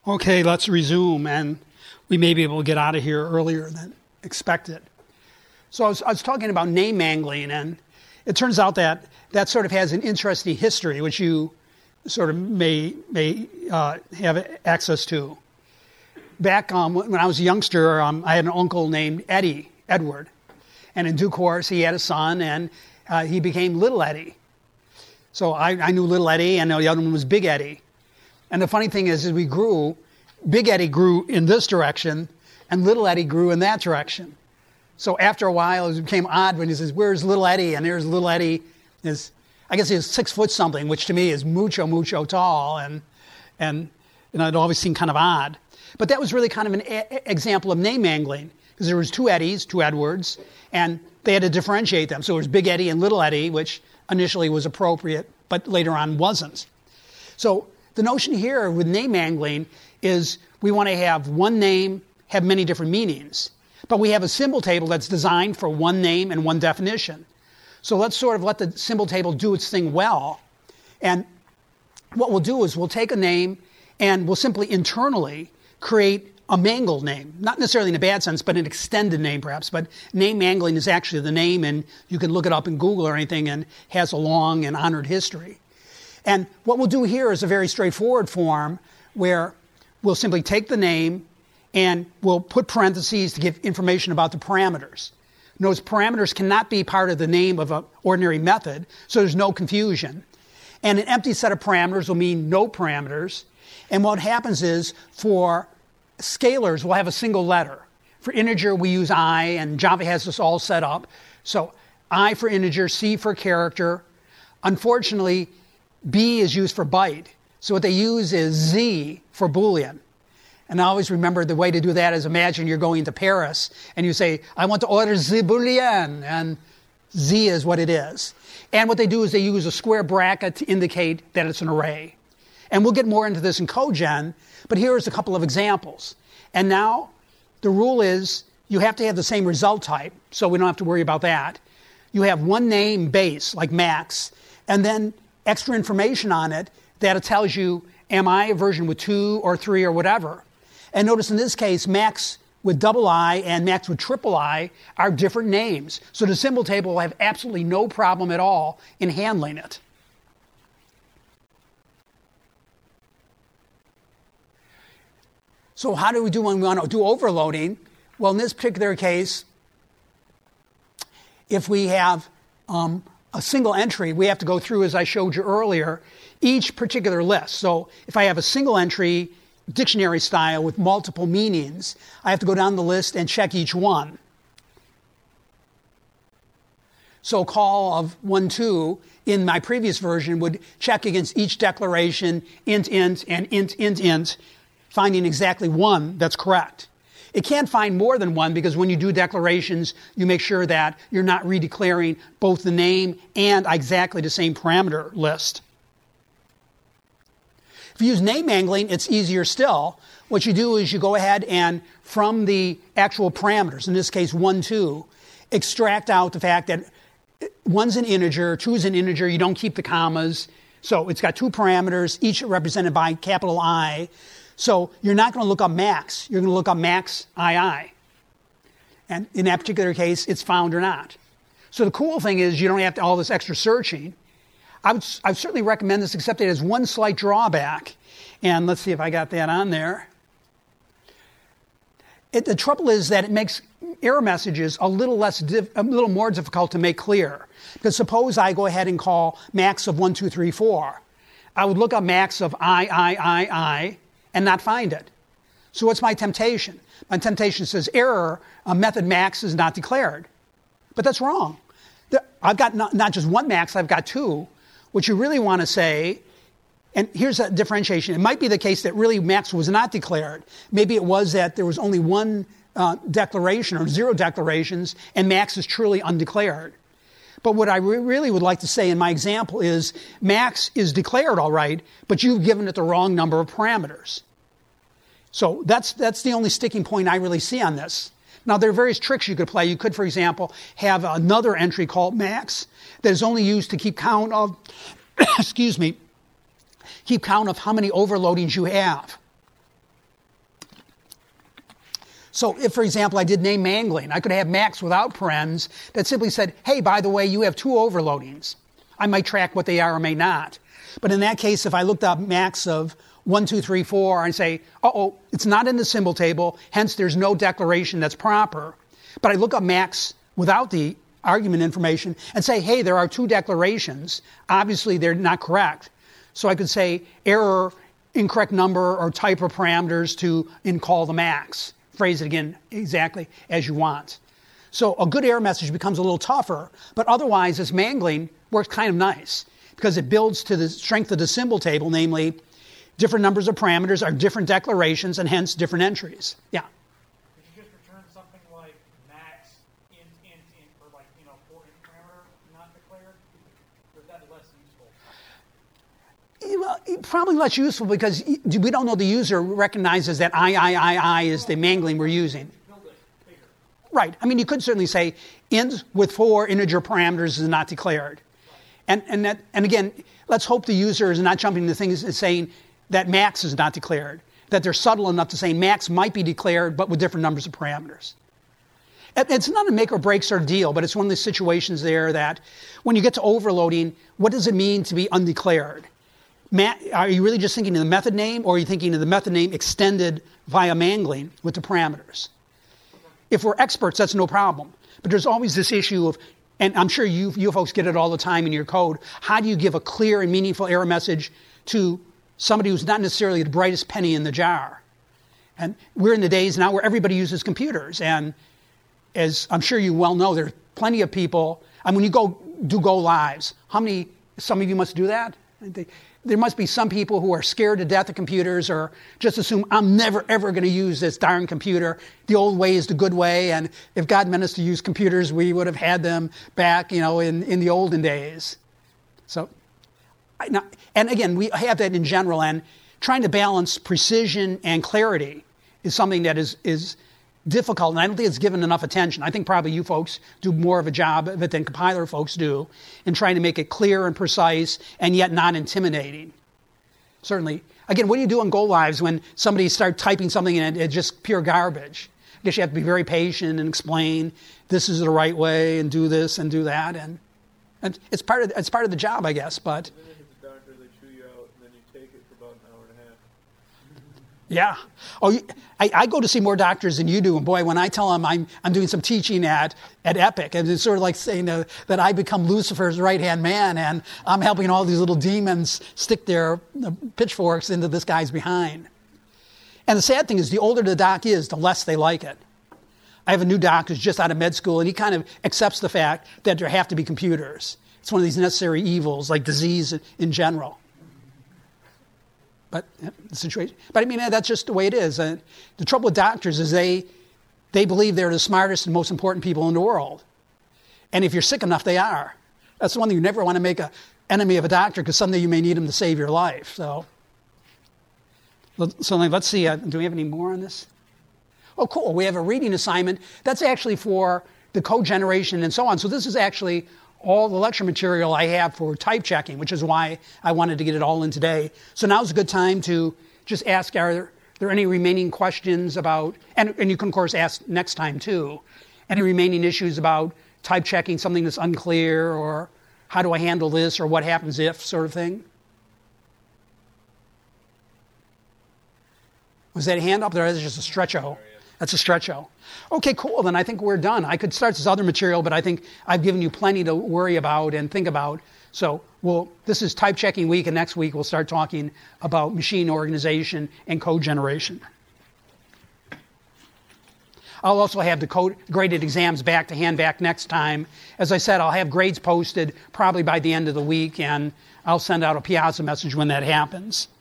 Okay, let's resume, and we may be able to get out of here earlier than expected. So I was talking about name mangling, and it turns out that that sort of has an interesting history, which you sort of may have access to. Back when I was a youngster, I had an uncle named Edward, and in due course he had a son, and he became Little Eddie. So I knew Little Eddie, and the other one was Big Eddie. And the funny thing is, as we grew, Big Eddie grew in this direction, and Little Eddie grew in that direction. So after a while, it became odd when he says, "Where's Little Eddie?" And there's Little Eddie. I guess he was 6 foot something, which to me is mucho tall, and it always seemed kind of odd. But that was really kind of an example of name mangling, because there was 2 Eddies, 2 Edwards, and they had to differentiate them. So it was Big Eddie and Little Eddie, which initially was appropriate, but later on wasn't. So the notion here with name mangling is we want to have one name have many different meanings. But we have a symbol table that's designed for one name and one definition. So let's sort of let the symbol table do its thing well. And what we'll do is we'll take a name and we'll simply internally create a mangled name. Not necessarily in a bad sense, but an extended name perhaps. But name mangling is actually the name, and you can look it up in Google or anything, and has a long and honored history. And what we'll do here is a very straightforward form where we'll simply take the name and we'll put parentheses to give information about the parameters. Notice parameters cannot be part of the name of an ordinary method, so there's no confusion. And an empty set of parameters will mean no parameters. And what happens is for scalars, we'll have a single letter. For integer, we use I, and Java has this all set up. So I for integer, C for character. Unfortunately, B is used for byte. So what they use is Z for Boolean. And I always remember the way to do that is imagine you're going to Paris and you say, "I want to order the Boolean," and Z is what it is. And what they do is they use a square bracket to indicate that it's an array. And we'll get more into this in CodeGen, but here's a couple of examples. And now the rule is you have to have the same result type, so we don't have to worry about that. You have one name base, like Max, and then extra information on it that tells you, am I a version with 2 or 3 or whatever? And notice in this case, Max with double I and Max with triple I are different names. So the symbol table will have absolutely no problem at all in handling it. So how do we do when we want to do overloading? Well, in this particular case, if we have a single entry, we have to go through, as I showed you earlier, each particular list. So if I have a single entry dictionary style with multiple meanings, I have to go down the list and check each one. So call of 1, 2 in my previous version would check against each declaration, int, and int, finding exactly one that's correct. It can't find more than one because when you do declarations, you make sure that you're not redeclaring both the name and exactly the same parameter list. If you use name mangling, it's easier still. What you do is you go ahead and from the actual parameters, in this case 1, 2, extract out the fact that 1's an integer, 2's an integer, you don't keep the commas. So it's got 2 parameters, each represented by capital I. So you're not going to look up Max, you're going to look up Max II. And in that particular case, it's found or not. So the cool thing is you don't have to all this extra searching. I would certainly recommend this, except it has one slight drawback. And let's see if I got that on there. The trouble is that it makes error messages a little more difficult to make clear. Because suppose I go ahead and call Max of 1, 2, 3, 4. I would look up Max of I, and not find it. So what's my temptation? My temptation says error, a method Max is not declared. But that's wrong. I've got not just one Max, I've got 2. What you really want to say, and here's a differentiation. It might be the case that really Max was not declared. Maybe it was that there was only one declaration or 0 declarations, and Max is truly undeclared. But what I really would like to say in my example is Max is declared all right, but you've given it the wrong number of parameters. So that's the only sticking point I really see on this. Now, there are various tricks you could play. You could, for example, have another entry called Max that is only used to keep count of, keep count of how many overloadings you have. So if, for example, I did name mangling, I could have max without parens that simply said, hey, by the way, you have 2 overloadings. I might track what they are or may not. But in that case, if I looked up max of 1, 2, 3, 4 and say, it's not in the symbol table, hence there's no declaration that's proper. But I look up max without the argument information and say, hey, there are 2 declarations. Obviously, they're not correct. So I could say error, incorrect number or type of parameters to call the max. Phrase it again exactly as you want. So a good error message becomes a little tougher, but otherwise this mangling works kind of nice because it builds to the strength of the symbol table, namely different numbers of parameters are different declarations and hence different entries. Yeah. Could you just return something like max, int, or like, 4 int parameter not declared? Or is that less useful? Well, probably less useful because we don't know the user recognizes that I is the mangling we're using. Right. I mean, you could certainly say int with 4 integer parameters is not declared. And again, let's hope the user is not jumping into things and saying that max is not declared, that they're subtle enough to say max might be declared, but with different numbers of parameters. It's not a make or break sort of deal, but it's one of the situations there that when you get to overloading, what does it mean to be undeclared? Are you really just thinking of the method name, or are you thinking of the method name extended via mangling with the parameters? If we're experts, that's no problem. But there's always this issue of, and I'm sure you folks get it all the time in your code, how do you give a clear and meaningful error message to somebody who's not necessarily the brightest penny in the jar? And we're in the days now where everybody uses computers. And as I'm sure you well know, there's plenty of people, and when you go lives, some of you must do that? There must be some people who are scared to death of computers or just assume I'm never, ever going to use this darn computer. The old way is the good way. And if God meant us to use computers, we would have had them back, in the olden days. So, and again, we have that in general. And trying to balance precision and clarity is something that is difficult. And I don't think it's given enough attention. I think probably you folks do more of a job of it than compiler folks do in trying to make it clear and precise and yet not intimidating. Certainly. Again, what do you do in go lives when somebody starts typing something and it's just pure garbage? I guess you have to be very patient and explain this is the right way and do this and do that. And it's part of the job, I guess. But and then if it's a doctor, they chew you out and then you take it for about an hour and a half. Yeah. Oh, I go to see more doctors than you do, and boy, when I tell them I'm doing some teaching at Epic, and it's sort of like saying that I become Lucifer's right-hand man, and I'm helping all these little demons stick their pitchforks into this guy's behind. And the sad thing is, the older the doc is, the less they like it. I have a new doc who's just out of med school, and he kind of accepts the fact that there have to be computers. It's one of these necessary evils, like disease in general. But the situation. But I mean, that's just the way it is. The trouble with doctors is they believe they're the smartest and most important people in the world. And if you're sick enough, they are. That's the one thing you never want to make an enemy of a doctor, because someday you may need him to save your life. So let's see. Do we have any more on this? Oh, cool. We have a reading assignment. That's actually for the code generation and so on. So this is actually all the lecture material I have for type checking, which is why I wanted to get it all in today. So now's a good time to just ask, are there any remaining questions about, and you can, of course, ask next time too, any remaining issues about type checking, something that's unclear, or how do I handle this, or what happens if sort of thing? Was that a hand up there? That's just a stretcho. That's a stretcho. Okay, cool. Then I think we're done. I could start this other material, but I think I've given you plenty to worry about and think about. So this is type checking week, and next week we'll start talking about machine organization and code generation. I'll also have the code graded exams back to hand back next time. As I said, I'll have grades posted probably by the end of the week, and I'll send out a Piazza message when that happens.